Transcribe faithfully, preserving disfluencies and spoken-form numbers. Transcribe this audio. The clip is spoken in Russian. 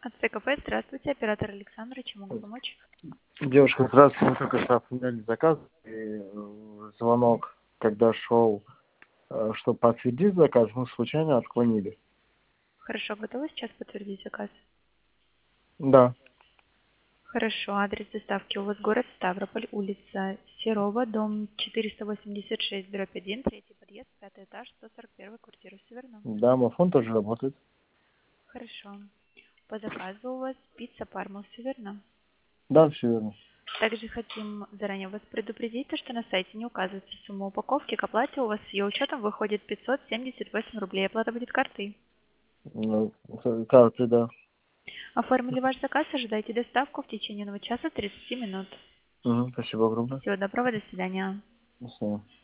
От ЦКП, здравствуйте, оператор Александра, чем могу помочь? Девушка, здравствуйте. Мы только что оформляли заказ. И э, звонок, когда шел, э, чтобы подтвердить заказ, мы случайно отклонили. Хорошо, готовы сейчас подтвердить заказ? Да, Хорошо, адрес доставки у вас город Ставрополь, улица Серова, дом четыреста восемьдесят шесть, дробь один, третий подъезд, пятый этаж, сто сорок первая квартира, все верно? да, мафон тоже работает. Хорошо. По заказу у вас пицца Парма, все верно? Да, все верно. Также хотим заранее вас предупредить, то, что на сайте не указывается сумма упаковки, к оплате у вас с ее учетом выходит пятьсот семьдесят восемь рублей. Оплата будет картой. Ну, карты, да. Оформили ваш заказ, ожидайте доставку в течение одного часа тридцати минут. Мгм, спасибо огромное. Всего доброго, до свидания. До свидания.